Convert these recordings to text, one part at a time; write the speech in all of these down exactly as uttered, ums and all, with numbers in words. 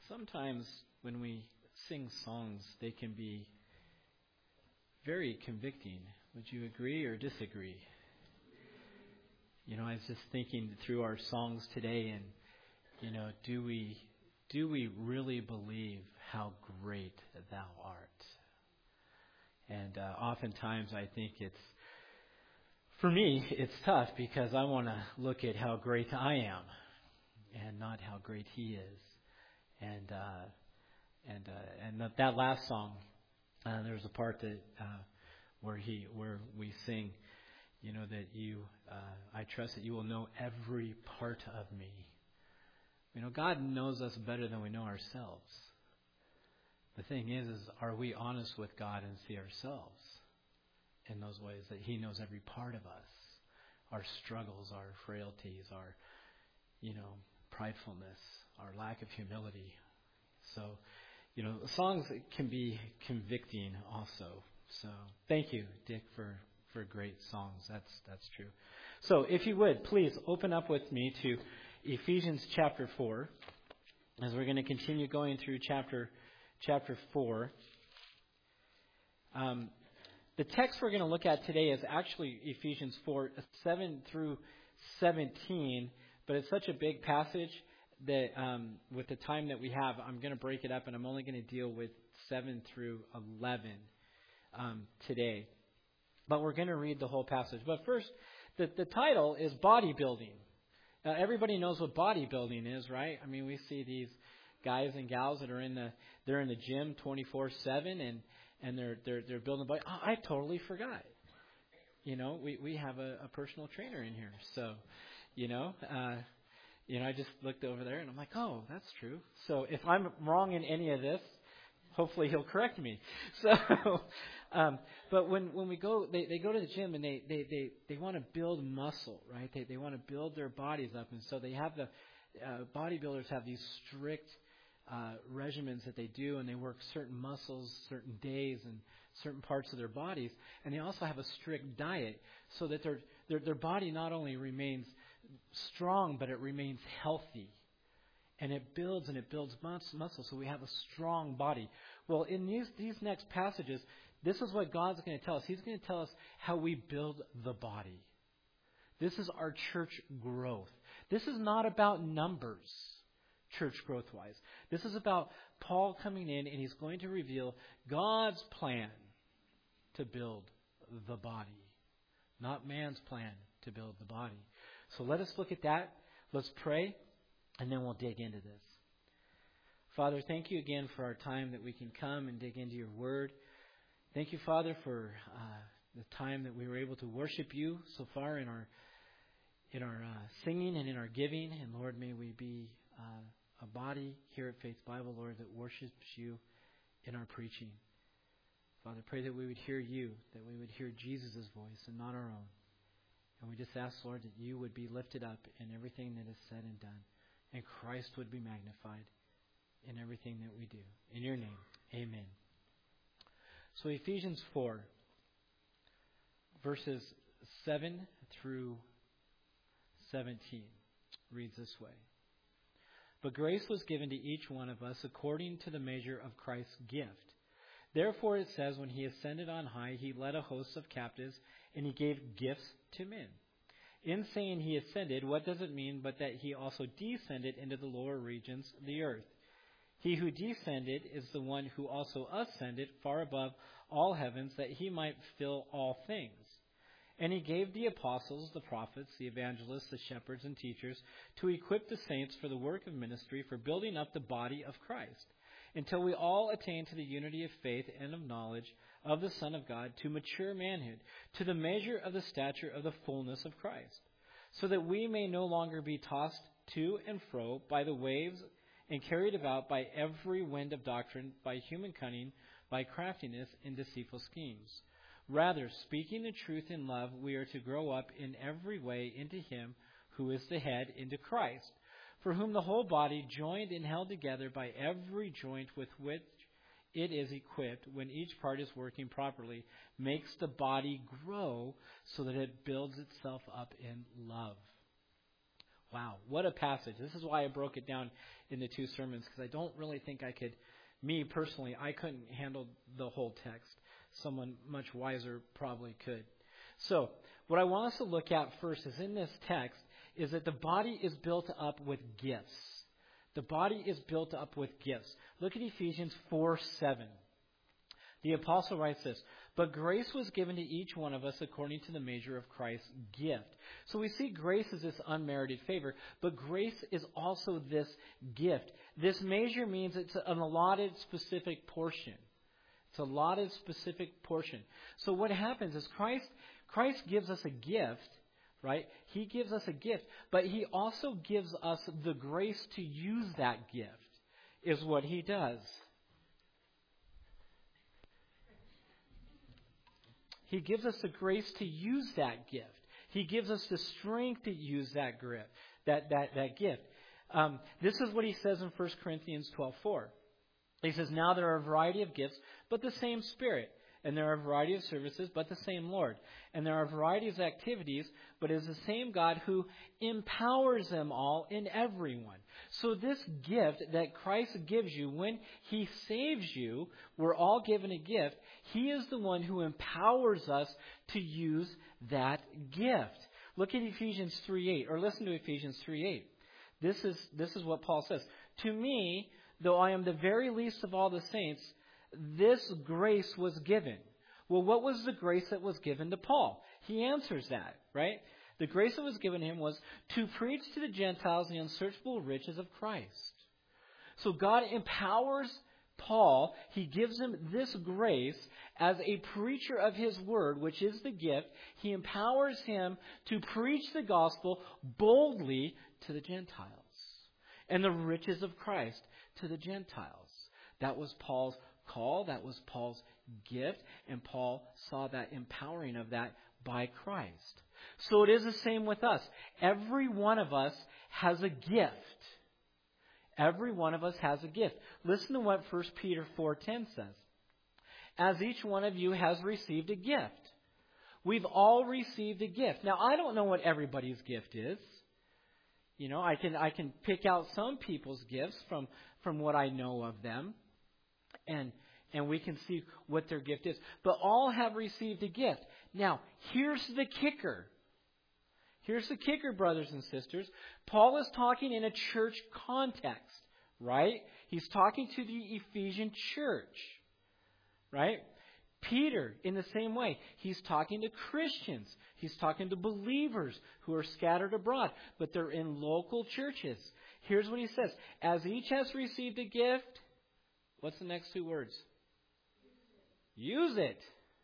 Sometimes when we sing songs, they can be very convicting. Would you agree or disagree? You know, I was just thinking through our songs today, and you know, do we do we really believe how great Thou art? And uh, oftentimes, I think it's for me, it's tough because I want to look at how great I am, and not how great He is. And uh, and uh, and that, that last song, uh, there's a part that uh, where he where we sing, you know, that you uh, I trust that you will know every part of me. You know, God knows us better than we know ourselves. The thing is, is are we honest with God and see ourselves in those ways that He knows every part of us, our struggles, our frailties, our, you know, pridefulness, our lack of humility. So, you know, songs can be convicting also. So, thank you, Dick, for, for great songs. That's that's true. So, if you would, please open up with me to Ephesians chapter four, as we're going to continue going through chapter chapter four. Um, the text we're going to look at today is actually Ephesians four, seven through seventeen, but it's such a big passage that um, with the time that we have, I'm going to break it up, and I'm only going to deal with seven through eleven um, today. But we're going to read the whole passage. But first, the, the title is Bodybuilding. Now, everybody knows what bodybuilding is, right? I mean, we see these guys and gals that are in the they're in the gym twenty-four seven, and and they're they're they're building body. Oh, I totally forgot. You know, we we have a, a personal trainer in here, so you know. Uh, You know, I just looked over there and I'm like, oh, that's true. So if I'm wrong in any of this, hopefully he'll correct me. So, um, but when, when we go, they, they go to the gym and they, they, they, they want to build muscle, right? They they want to build their bodies up. And so they have the, uh, bodybuilders have these strict uh, regimens that they do, and they work certain muscles, certain days, and certain parts of their bodies. And they also have a strict diet so that their their, their body not only remains strong, but it remains healthy, and it builds and it builds mus- muscle, so we have a strong body. Well, in these these next passages, this is what God's going to tell us. He's going to tell us how we build the body. This is our church growth. This is not about numbers, church growth-wise. This is about Paul coming in, and he's going to reveal God's plan to build the body, not man's plan to build the body. So let us look at that. Let's pray, and then we'll dig into this. Father, thank you again for our time that we can come and dig into your word. Thank you, Father, for uh, the time that we were able to worship you so far in our in our uh, singing and in our giving. And Lord, may we be uh, a body here at Faith Bible, Lord, that worships you in our preaching. Father, pray that we would hear you, that we would hear Jesus' voice and not our own. And we just ask, Lord, that you would be lifted up in everything that is said and done, and Christ would be magnified in everything that we do. In your name, amen. So Ephesians four, verses seven through seventeen, reads this way. But grace was given to each one of us according to the measure of Christ's gift. Therefore it says, when he ascended on high, he led a host of captives, and he gave gifts to men. In saying he ascended, what does it mean but that he also descended into the lower regions of the earth? He who descended is the one who also ascended far above all heavens, that he might fill all things. And he gave the apostles, the prophets, the evangelists, the shepherds, and teachers to equip the saints for the work of ministry, for building up the body of Christ, until we all attain to the unity of faith and of knowledge of the Son of God, to mature manhood, to the measure of the stature of the fullness of Christ, so that we may no longer be tossed to and fro by the waves and carried about by every wind of doctrine, by human cunning, by craftiness and deceitful schemes. Rather, speaking the truth in love, we are to grow up in every way into him who is the head, into Christ, for whom the whole body, joined and held together by every joint with which it is equipped, when each part is working properly, makes the body grow so that it builds itself up in love. Wow, what a passage. This is why I broke it down into two sermons, because I don't really think I could, me personally, I couldn't handle the whole text. Someone much wiser probably could. So, what I want us to look at first is in this text is that the body is built up with gifts. The body is built up with gifts. Look at Ephesians four seven. The apostle writes this, "But grace was given to each one of us according to the measure of Christ's gift." So we see grace as this unmerited favor, but grace is also this gift. This measure means it's an allotted specific portion. It's a allotted specific portion. So what happens is Christ, Christ gives us a gift, right? He gives us a gift, but He also gives us the grace to use that gift, is what He does. He gives us the grace to use that gift. He gives us the strength to use that grip, that that that gift. Um, this is what he says in First Corinthians twelve four. He says, "Now there are a variety of gifts, but the same Spirit. And there are a variety of services, but the same Lord. And there are a variety of activities, but it is the same God who empowers them all in everyone." So this gift that Christ gives you when He saves you, we're all given a gift. He is the one who empowers us to use that gift. Look at Ephesians three eight, or listen to Ephesians three eight. This is, this is what Paul says. "To me, though I am the very least of all the saints, this grace was given." Well, what was the grace that was given to Paul? He answers that, right? The grace that was given him was to preach to the Gentiles the unsearchable riches of Christ. So God empowers Paul. He gives him this grace as a preacher of His word, which is the gift. He empowers him to preach the gospel boldly to the Gentiles, and the riches of Christ to the Gentiles. That was Paul's call. That was Paul's gift. And Paul saw that empowering of that by Christ. So it is the same with us. Every one of us has a gift. Every one of us has a gift. Listen to what First Peter four ten says. "As each one of you has received a gift." We've all received a gift. Now, I don't know what everybody's gift is. You know, I can I can pick out some people's gifts from, from what I know of them. And and we can see what their gift is. But all have received a gift. Now, here's the kicker. Here's the kicker, brothers and sisters. Paul is talking in a church context, right? He's talking to the Ephesian church, right? Peter, in the same way, he's talking to Christians. He's talking to believers who are scattered abroad, but they're in local churches. Here's what he says. "As each has received a gift," what's the next two words? Use it.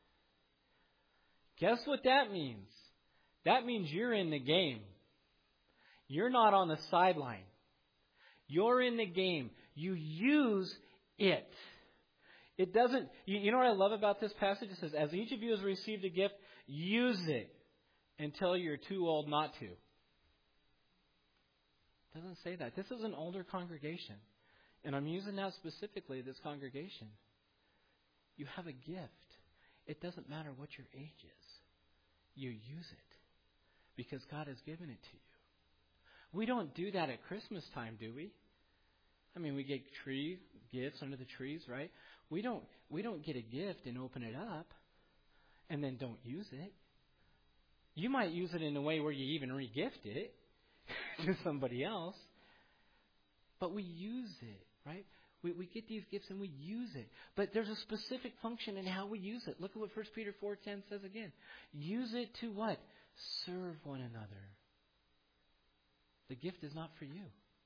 Guess what that means? That means you're in the game. You're not on the sideline. You're in the game. You use it. It doesn't, you, you know what I love about this passage? It says, "As each of you has received a gift, use it until you're too old not to." It doesn't say that. This is an older congregation. And I'm using now specifically this congregation. You have a gift. It doesn't matter what your age is. You use it because God has given it to you. We don't do that at Christmas time, do we? I mean, we get tree gifts under the trees, right? We don't we don't get a gift and open it up and then don't use it. You might use it in a way where you even re-gift it to somebody else. But we use it, right? We we get these gifts and we use it. But there's a specific function in how we use it. Look at what First Peter four ten says again. Use it to what? Serve one another. The gift is not for you.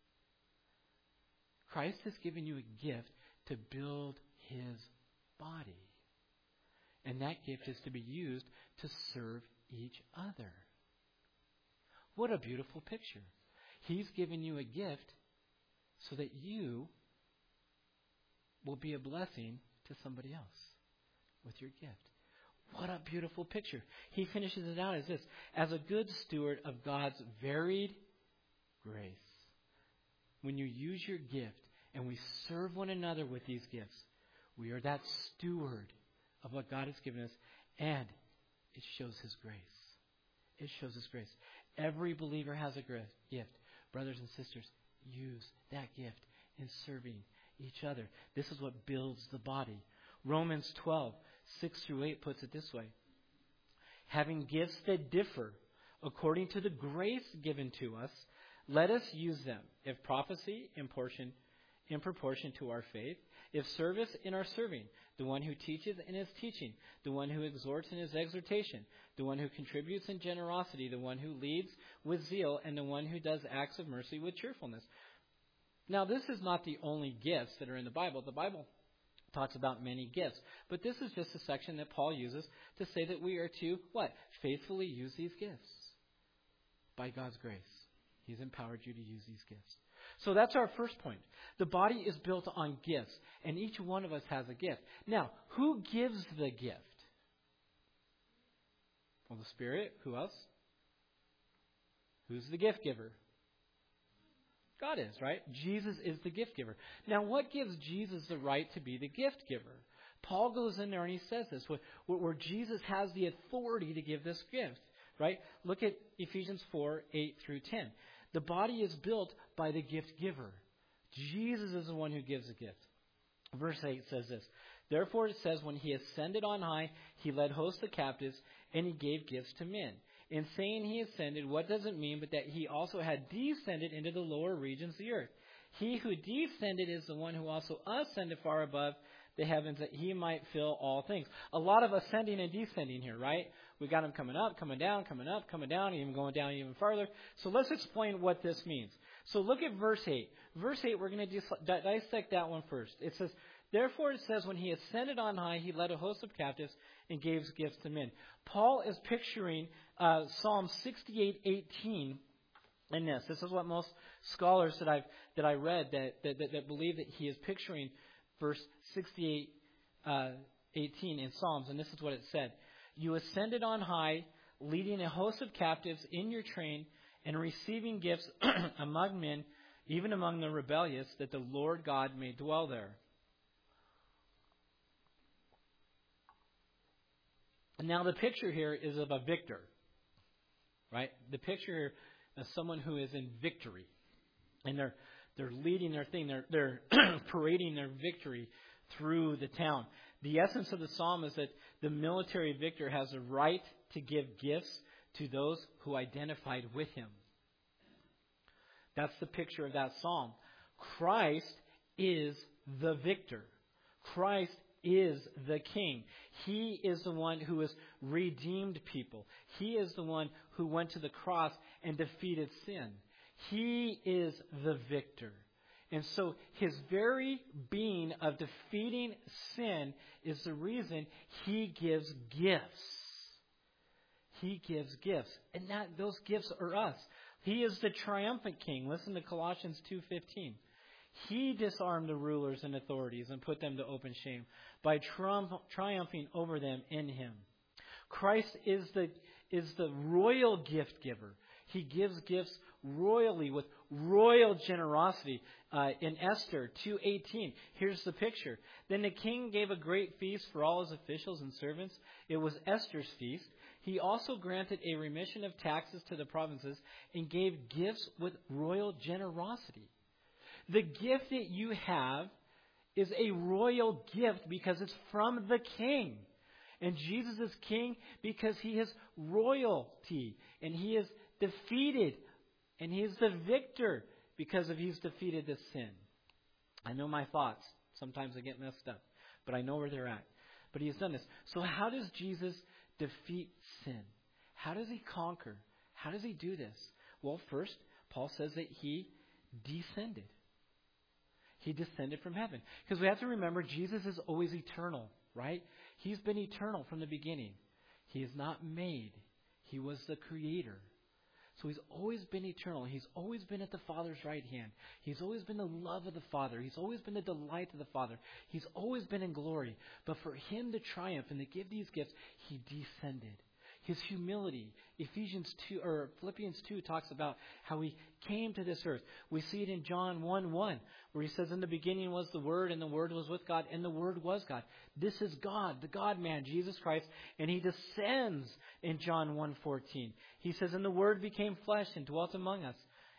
Christ has given you a gift to build His body. And that gift is to be used to serve each other. What a beautiful picture. He's given you a gift so that you will be a blessing to somebody else with your gift. What a beautiful picture. He finishes it out as this. "As a good steward of God's varied grace." When you use your gift and we serve one another with these gifts, we are that steward of what God has given us, and it shows His grace. It shows His grace. Every believer has a gift. Brothers and sisters, use that gift in serving each other. This is what builds the body. Romans twelve, six through eight puts it this way. Having gifts that differ according to the grace given to us, let us use them. If prophecy, in portion, in proportion to our faith. If service, in our serving. The one who teaches in his teaching. The one who exhorts in his exhortation. The one who contributes in generosity. The one who leads with zeal. And the one who does acts of mercy with cheerfulness. Now, this is not the only gifts that are in the Bible. The Bible talks about many gifts. But this is just a section that Paul uses to say that we are to, what? Faithfully use these gifts. By God's grace. He's empowered you to use these gifts. So that's our first point. The body is built on gifts, and each one of us has a gift. Now, who gives the gift? Well, the Spirit. Who else? Who's the gift giver? God is, right? Jesus is the gift giver. Now, what gives Jesus the right to be the gift giver? Paul goes in there and he says this, where, where Jesus has the authority to give this gift, right? Look at Ephesians four, eight through ten. The body is built by the gift giver. Jesus is the one who gives the gift. Verse eight says this. Therefore it says, when he ascended on high, he led hosts of captives, and he gave gifts to men. In saying he ascended, what does it mean but that he also had descended into the lower regions of the earth? He who descended is the one who also ascended far above the heavens, that he might fill all things. A lot of ascending and descending here, right? We got him coming up, coming down, coming up, coming down, even going down even farther. So let's explain what this means. So look at verse eight. Verse eight, we're going to dis- dissect that one first. It says, therefore it says, when he ascended on high, he led a host of captives and gave gifts to men. Paul is picturing uh, Psalm sixty-eight eighteen in this. This is what most scholars that I've that I read that that, that, that believe that he is picturing verse sixty-eight eighteen in Psalms, and this is what it said. You ascended on high, leading a host of captives in your train, and receiving gifts among men, even among the rebellious, that the Lord God may dwell there. And now the picture here is of a victor, right? The picture here is someone who is in victory, and they're they're leading their thing. They're they're parading their victory through the town. The essence of the psalm is that the military victor has a right to give gifts to those who identified with him. That's the picture of that psalm. Christ is the victor. Christ is the king. He is the one who has redeemed people. He is the one who went to the cross and defeated sin. He is the victor. And so his very being of defeating sin is the reason he gives gifts. He gives gifts. And that, those gifts are us. He is the triumphant king. Listen to Colossians two fifteen. He disarmed the rulers and authorities and put them to open shame by triumph, triumphing over them in him. Christ is the, is the royal gift giver. He gives gifts royally with royal generosity. Uh, in Esther two eighteen, here's the picture. Then the king gave a great feast for all his officials and servants. It was Esther's feast. He also granted a remission of taxes to the provinces and gave gifts with royal generosity. The gift that you have is a royal gift because it's from the king. And Jesus is king because he is royalty. And he is defeated. And he is the victor because of he's defeated this sin. I know my thoughts. Sometimes I get messed up. But I know where they're at. But he has done this. So how does Jesus defeat sin? How does he conquer? How does he do this? Well, first, Paul says that he descended. He descended from heaven. Because we have to remember, Jesus is always eternal, right? He's been eternal from the beginning. He is not made. He was the creator. So he's always been eternal. He's always been at the Father's right hand. He's always been the love of the Father. He's always been the delight of the Father. He's always been in glory. But for him to triumph and to give these gifts, he descended. His humility. Ephesians two or Philippians two talks about how he came to this earth. We see it in John one one, where he says, in the beginning was the Word, and the Word was with God, and the Word was God. This is God, the God-man, Jesus Christ, and he descends in John one fourteen. He says, and the Word became flesh and dwelt among us,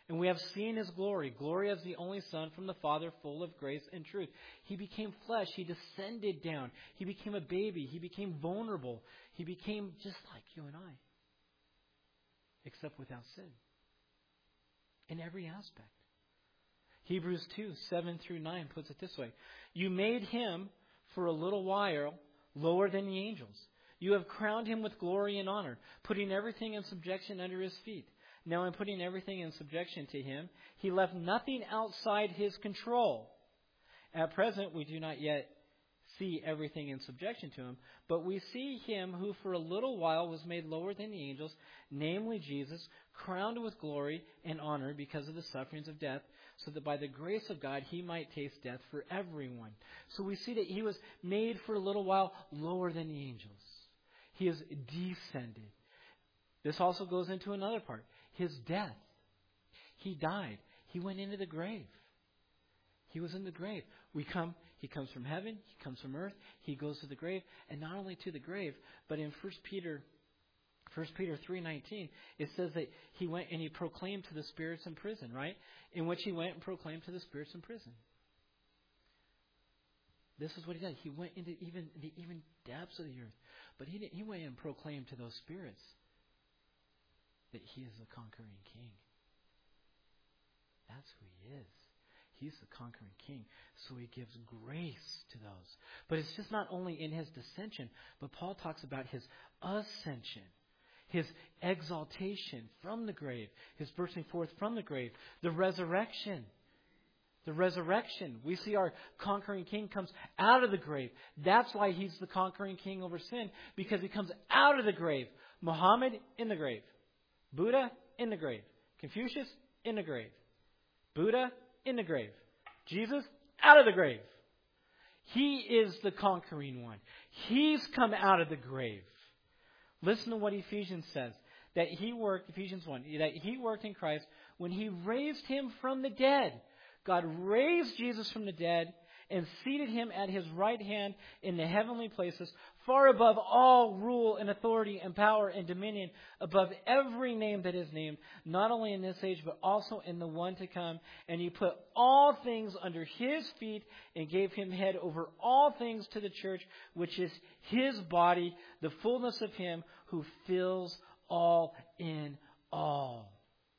And we have seen his glory, glory as the only Son from the Father, full of grace and truth. He became flesh. He descended down. He became a baby. He became vulnerable. He became just like you and I, except without sin. In every aspect. Hebrews two, seven through nine puts it this way. You made him for a little while lower than the angels. You have crowned him with glory and honor, putting everything in subjection under his feet. Now in putting everything in subjection to him, he left nothing outside his control. At present, we do not yet see everything in subjection to him, but we see him who for a little while was made lower than the angels, namely Jesus, crowned with glory and honor because of the sufferings of death, so that by the grace of God he might taste death for everyone. So we see that he was made for a little while lower than the angels. He has descended. This also goes into another part. His death. He died. He went into the grave. He was in the grave. We come, he comes from heaven, he comes from earth, he goes to the grave, and not only to the grave, but in First Peter First Peter three nineteen, it says that he went and he proclaimed to the spirits in prison, right? In which he went and proclaimed to the spirits in prison. This is what he did. He went into even the even depths of the earth. But he didn't, he went and proclaimed to those spirits that he is the conquering king. That's who he is. He's the conquering king. So he gives grace to those. But it's just not only in his descension, but Paul talks about his ascension, his exaltation from the grave, his bursting forth from the grave, the resurrection. The resurrection. We see our conquering king comes out of the grave. That's why he's the conquering king over sin, because he comes out of the grave. Muhammad in the grave. Buddha in the grave. Confucius in the grave. Buddha in the grave. Jesus out of the grave. He is the conquering one. He's come out of the grave. Listen to what Ephesians says. That he worked, Ephesians one, that he worked in Christ when he raised him from the dead. God raised Jesus from the dead and seated him at his right hand in the heavenly places, far above all rule and authority and power and dominion, above every name that is named, not only in this age, but also in the one to come. And he put all things under his feet and gave him head over all things to the church, which is his body, the fullness of him who fills all in all.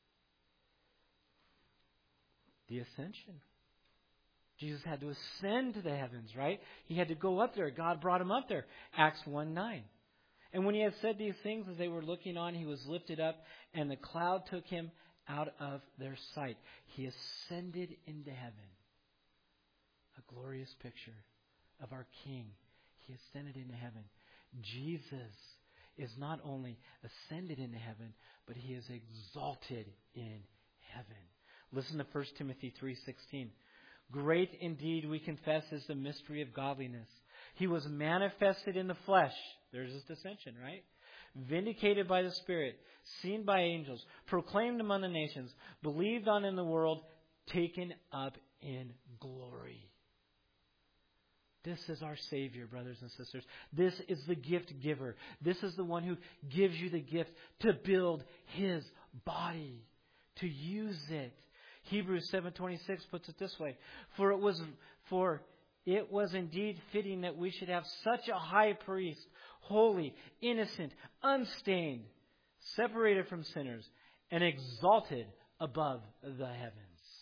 The ascension. Jesus had to ascend to the heavens, right? He had to go up there. God brought him up there. Acts one nine. And when he had said these things, as they were looking on, he was lifted up, and the cloud took him out of their sight. He ascended into heaven. A glorious picture of our King. He ascended into heaven. Jesus is not only ascended into heaven, but he is exalted in heaven. Listen to First Timothy three sixteen. Great indeed, we confess, is the mystery of godliness. He was manifested in the flesh. There's his dissension, right? Vindicated by the Spirit, seen by angels, proclaimed among the nations, believed on in the world, taken up in glory. This is our Savior, brothers and sisters. This is the gift giver. This is the one who gives you the gift to build his body, to use it. Hebrews seven twenty-six puts it this way. For it was for it was indeed fitting that we should have such a high priest, holy, innocent, unstained, separated from sinners, and exalted above the heavens.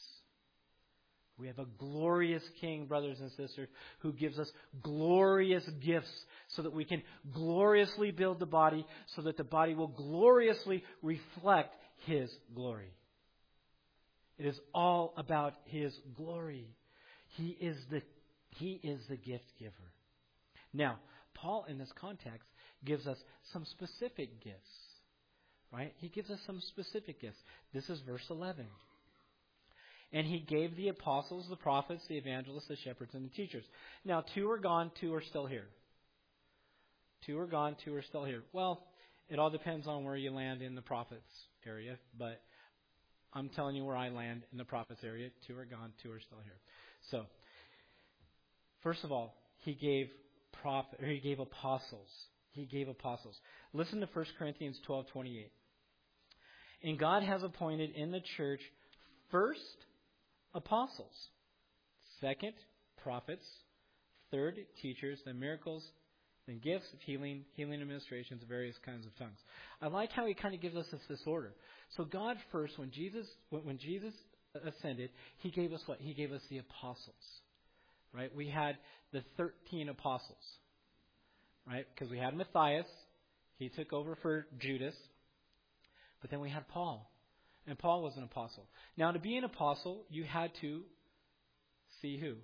We have a glorious King, brothers and sisters, who gives us glorious gifts so that we can gloriously build the body, so that the body will gloriously reflect his glory. It is all about his glory. He is the, he is the gift giver. Now, Paul, in this context, gives us some specific gifts. Right? He gives us some specific gifts. This is verse eleven. And he gave the apostles, the prophets, the evangelists, the shepherds, and the teachers. Now, two are gone, two are still here. Two are gone, two are still here. Well, it all depends on where you land in the prophets area, but I'm telling you where I land in the prophets area. Two are gone, two are still here. So, first of all, he gave prophet, or he gave apostles. He gave apostles. Listen to First Corinthians twelve twenty-eight. And God has appointed in the church First, apostles. Second, prophets. Third, teachers. Then miracles. Then gifts of healing, healing administrations, various kinds of tongues. I like how he kind of gives us this, this order. So God first, when Jesus when, when Jesus ascended, he gave us what? He gave us the apostles. Right? We had the thirteen apostles. Right? Because we had Matthias. He took over for Judas. But then we had Paul. And Paul was an apostle. Now, to be an apostle, you had to see who?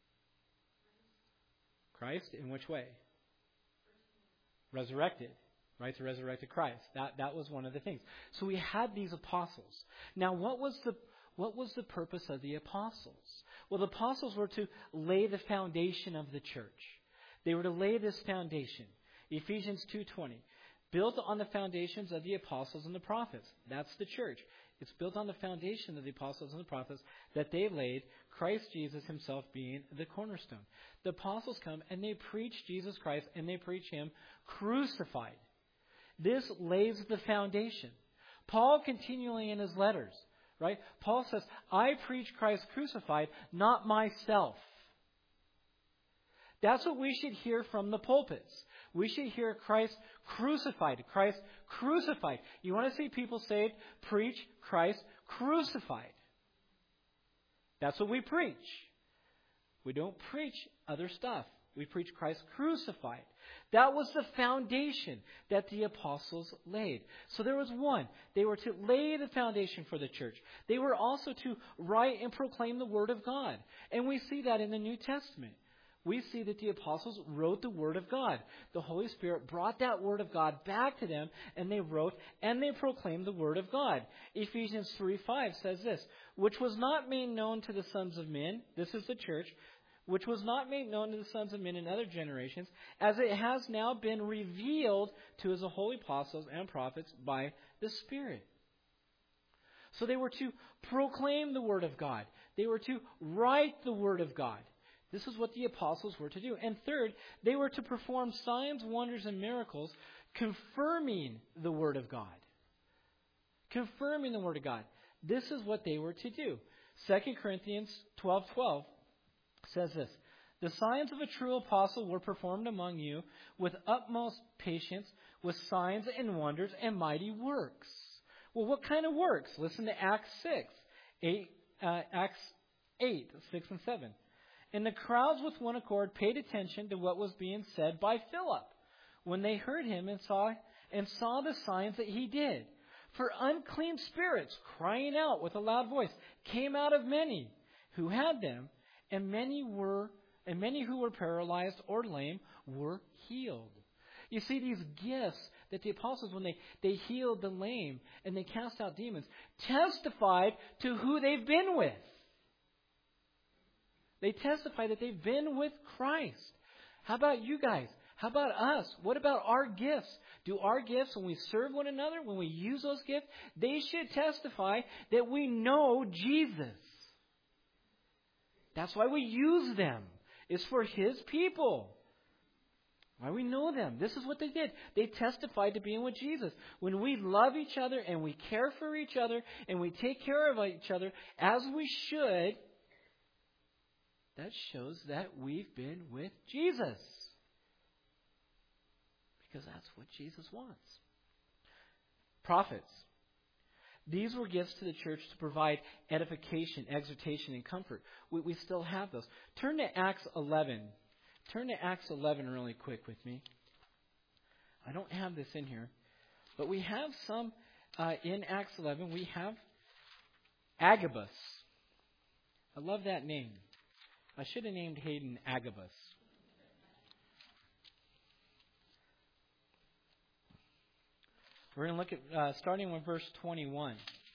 Christ. In which way? Resurrected. Right? The resurrected Christ. That that was one of the things. So we had these apostles. Now, what was the what was the purpose of the apostles? Well, the apostles were to lay the foundation of the church. They were to lay this foundation. Ephesians two twenty. Built on the foundations of the apostles and the prophets. That's the church. It's built on the foundation of the apostles and the prophets that they laid, Christ Jesus himself being the cornerstone. The apostles come and they preach Jesus Christ and they preach him crucified. This lays the foundation. Paul continually in his letters, right? Paul says, I preach Christ crucified, not myself. That's what we should hear from the pulpits. We should hear Christ crucified. Christ crucified. You want to see people saved? Preach Christ crucified. That's what we preach. We don't preach other stuff. We preach Christ crucified. That was the foundation that the apostles laid. So there was one. They were to lay the foundation for the church. They were also to write and proclaim the Word of God. And we see that in the New Testament. We see that the apostles wrote the Word of God. The Holy Spirit brought that Word of God back to them, and they wrote and they proclaimed the Word of God. Ephesians three five says this, which was not made known to the sons of men, this is the church, which was not made known to the sons of men in other generations, as it has now been revealed to his holy apostles and prophets by the Spirit. So they were to proclaim the Word of God. They were to write the Word of God. This is what the apostles were to do. And third, they were to perform signs, wonders, and miracles, confirming the Word of God. Confirming the Word of God. This is what they were to do. Second Corinthians twelve twelve says this, the signs of a true apostle were performed among you with utmost patience, with signs and wonders and mighty works. Well, what kind of works? Listen to Acts six, eight, uh, Acts eight, six and seven. And the crowds with one accord paid attention to what was being said by Philip when they heard him and saw and saw the signs that he did. For unclean spirits, crying out with a loud voice, came out of many who had them, and many were and many who were paralyzed or lame were healed. You see, these gifts that the apostles, when they, they healed the lame and they cast out demons, testified to who they've been with. They testify that they've been with Christ. How about you guys? How about us? What about our gifts? Do our gifts, when we serve one another, when we use those gifts, they should testify that we know Jesus. That's why we use them. It's for His people. Why we know them. This is what they did. They testified to being with Jesus. When we love each other and we care for each other and we take care of each other as we should, that shows that we've been with Jesus. Because that's what Jesus wants. Prophets. These were gifts to the church to provide edification, exhortation, and comfort. We, we still have those. Turn to Acts eleven. Turn to Acts eleven really quick with me. I don't have this in here. But we have some uh, in Acts eleven. We have Agabus. I love that name. I should have named Hayden Agabus. We're going to look at, uh, starting with verse twenty-one.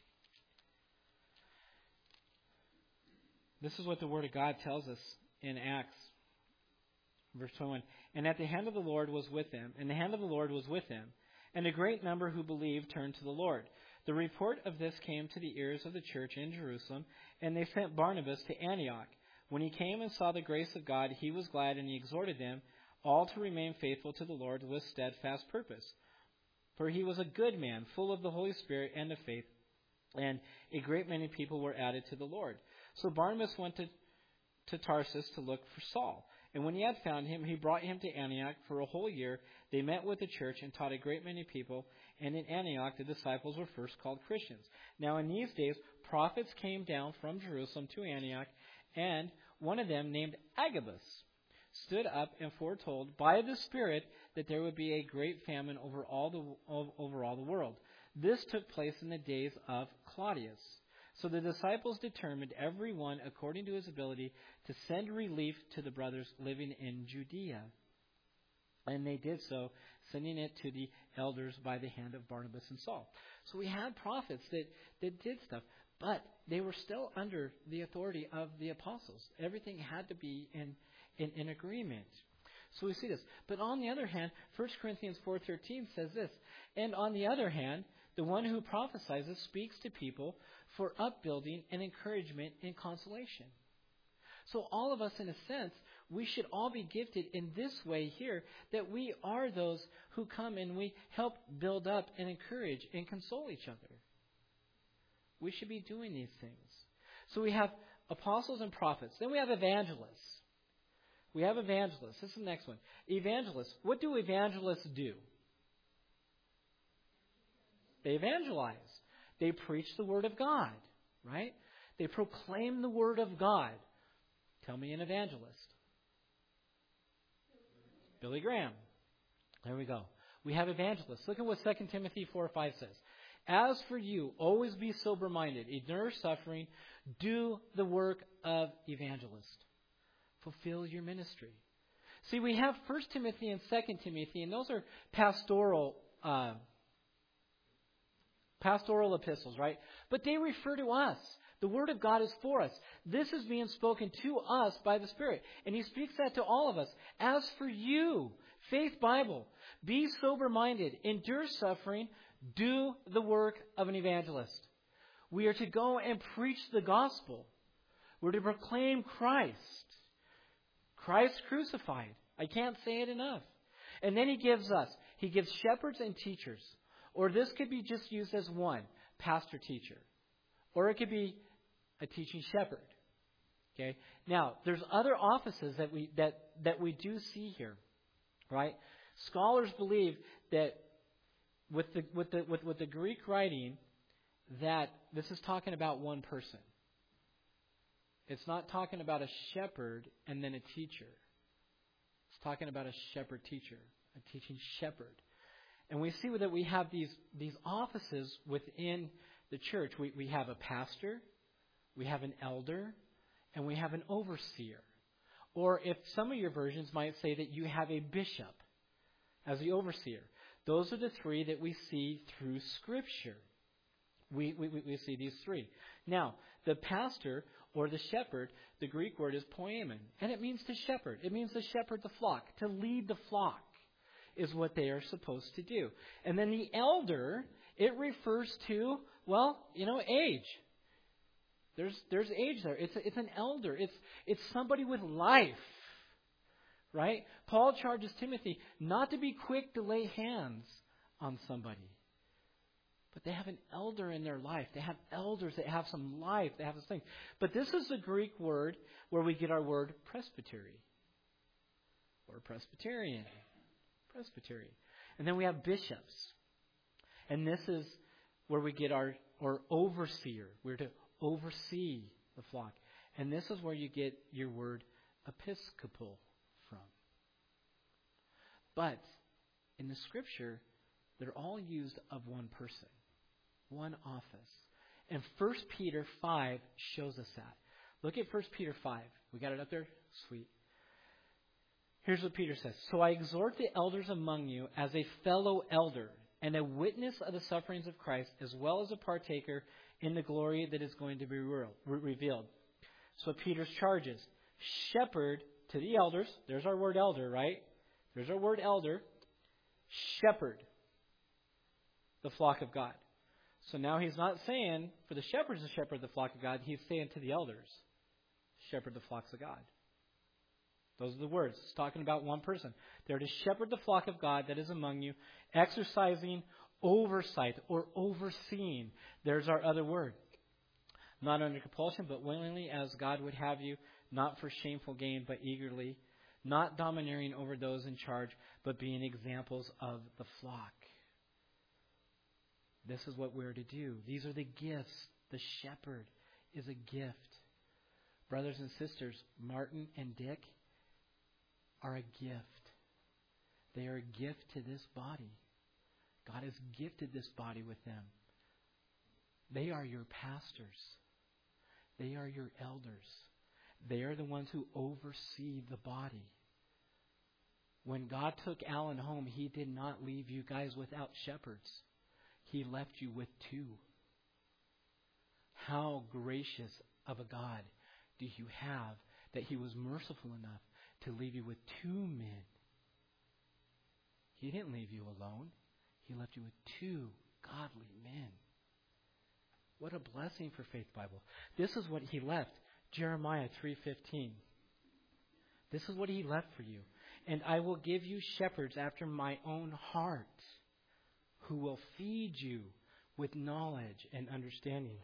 This is what the Word of God tells us in Acts. Verse twenty-one. And at the hand of the Lord was with them, and the hand of the Lord was with them, and a great number who believed turned to the Lord. The report of this came to the ears of the church in Jerusalem, and they sent Barnabas to Antioch. When he came and saw the grace of God, he was glad, and he exhorted them all to remain faithful to the Lord with steadfast purpose. For he was a good man, full of the Holy Spirit and of faith, and a great many people were added to the Lord. So Barnabas went to, to Tarsus to look for Saul. And when he had found him, he brought him to Antioch. For a whole year they met with the church and taught a great many people. And in Antioch the disciples were first called Christians. Now in these days prophets came down from Jerusalem to Antioch, and one of them, named Agabus, stood up and foretold by the Spirit that there would be a great famine over all the over all the world. This took place in the days of Claudius. So the disciples determined, every one according to his ability, to send relief to the brothers living in Judea. And they did so, sending it to the elders by the hand of Barnabas and Saul. So we had prophets that, that did stuff, but they were still under the authority of the apostles. Everything had to be in, in, in agreement. So we see this. But on the other hand, First Corinthians four thirteen says this, and on the other hand, the one who prophesies speaks to people for upbuilding and encouragement and consolation. So all of us, in a sense, we should all be gifted in this way here, that we are those who come and we help build up and encourage and console each other. We should be doing these things. So we have apostles and prophets. Then we have evangelists. We have evangelists. This is the next one. Evangelists. What do evangelists do? They evangelize. They preach the Word of God, right? They proclaim the Word of God. Tell me an evangelist. Billy Graham. There we go. We have evangelists. Look at what Second Timothy four five says. As for you, always be sober-minded, endure suffering, do the work of evangelist. Fulfill your ministry. See, we have First Timothy and Second Timothy, and those are pastoral uh, pastoral epistles, right? But they refer to us. The Word of God is for us. This is being spoken to us by the Spirit. And He speaks that to all of us. As for you, Faith Bible, be sober-minded, endure suffering, do the work of an evangelist. We are to go and preach the gospel. We're to proclaim Christ. Christ crucified. I can't say it enough. And then He gives us, He gives shepherds and teachers. Or this could be just used as one, pastor-teacher. Or it could be a teaching shepherd. Okay. Now, there's other offices that we that, that we do see here. Right? Scholars believe that with the with the with, with the Greek writing, that this is talking about one person. It's not talking about a shepherd and then a teacher. It's talking about a shepherd teacher, a teaching shepherd. And we see that we have these, these offices within the church. We, we have a pastor, we have an elder, and we have an overseer. Or if some of your versions might say that you have a bishop as the overseer. Those are the three that we see through Scripture. We, we, we see these three. Now, the pastor or the shepherd, the Greek word is poimen, and it means to shepherd. It means to shepherd the flock, to lead the flock is what they are supposed to do. And then the elder, it refers to, well, you know, age. There's there's age there. It's a, it's an elder. It's it's somebody with life, right? Paul charges Timothy not to be quick to lay hands on somebody. But they have an elder in their life. They have elders that have some life. They have this thing. But this is the Greek word where we get our word presbytery. Or Presbyterian. Presbytery. And then we have bishops. And this is where we get our or overseer. We're to oversee the flock. And this is where you get your word episcopal from. But in the Scripture, they're all used of one person. One office. And First Peter five shows us that. Look at First Peter five. We got it up there? Sweet. Here's what Peter says. So I exhort the elders among you as a fellow elder and a witness of the sufferings of Christ, as well as a partaker in the glory that is going to be revealed. So Peter's charges. Shepherd to the elders. There's our word elder, right? There's our word elder. Shepherd the flock of God. So now he's not saying for the shepherds to shepherd the flock of God. He's saying to the elders, shepherd the flocks of God. Those are the words. It's talking about one person. They're to shepherd the flock of God that is among you, exercising oversight or overseeing. There's our other word. Not under compulsion, but willingly, as God would have you, not for shameful gain, but eagerly, not domineering over those in charge, but being examples of the flock. This is what we're to do. These are the gifts. The shepherd is a gift. Brothers and sisters, Martin and Dick are a gift. They are a gift to this body. God has gifted this body with them. They are your pastors. They are your elders. They are the ones who oversee the body. When God took Alan home, He did not leave you guys without shepherds. He left you with two. How gracious of a God do you have that He was merciful enough to leave you with two men? He didn't leave you alone. He left you with two godly men. What a blessing for Faith Bible. This is what He left. Jeremiah three fifteen. This is what He left for you. And I will give you shepherds after my own heart, who will feed you with knowledge and understanding.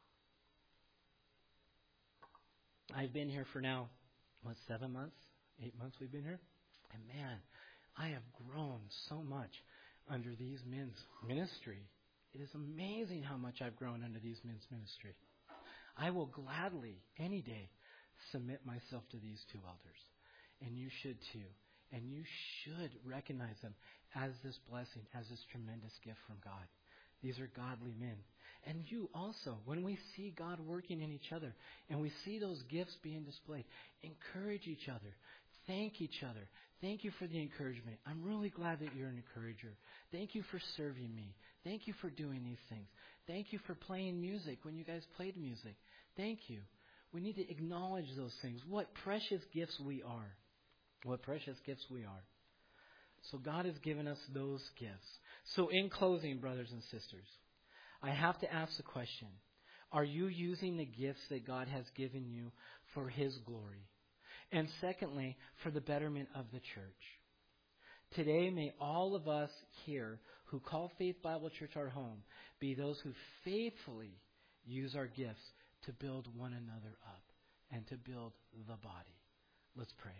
I've been here for now, what, seven months? Eight months we've been here? And man, I have grown so much under these men's ministry. It is amazing how much I've grown under these men's ministry. I will gladly, any day, submit myself to these two elders. And you should too. And you should recognize them as this blessing, as this tremendous gift from God. These are godly men. And you also, when we see God working in each other, and we see those gifts being displayed, encourage each other. Thank each other. Thank you for the encouragement. I'm really glad that you're an encourager. Thank you for serving me. Thank you for doing these things. Thank you for playing music when you guys played music. Thank you. We need to acknowledge those things. What precious gifts we are. What precious gifts we are. So God has given us those gifts. So in closing, brothers and sisters, I have to ask the question, are you using the gifts that God has given you for His glory? And secondly, for the betterment of the church. Today, may all of us here who call Faith Bible Church our home be those who faithfully use our gifts to build one another up and to build the body. Let's pray.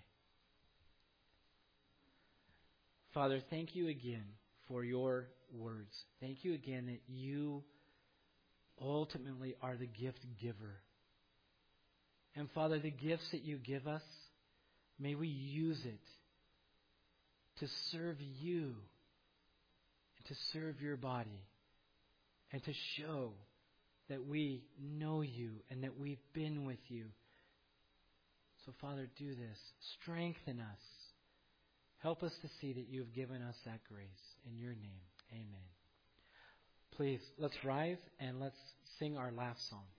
Father, thank you again for your words. Thank you again that you ultimately are the gift giver. And Father, the gifts that you give us, may we use it to serve you and to serve your body and to show that we know you and that we've been with you. So Father, do this. Strengthen us. Help us to see that you have given us that grace. In your name, amen. Please, let's rise and let's sing our last song.